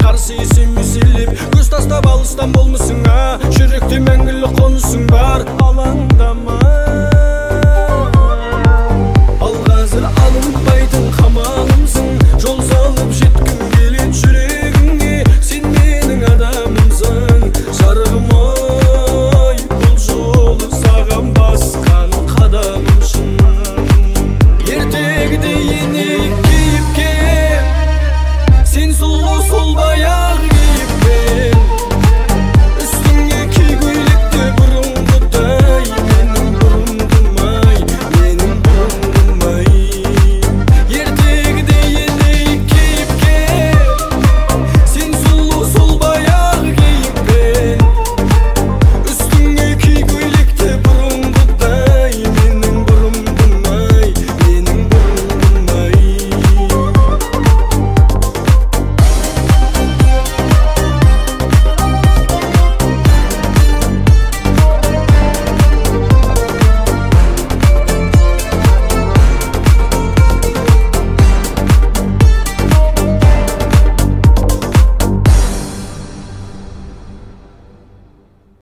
қарсы есеме селеп көз тастап алыстан болмысың жүректе мәңгілік қонысың бар алаңдама ал қазір алынбайтын қамалымсың жол салып жеткім келеді жүрегіңе сен менің адамымсың жарығым ой бұл жолы саған басқан қадамымсың ертегідей енейік кейіпке сен сұлу сол баян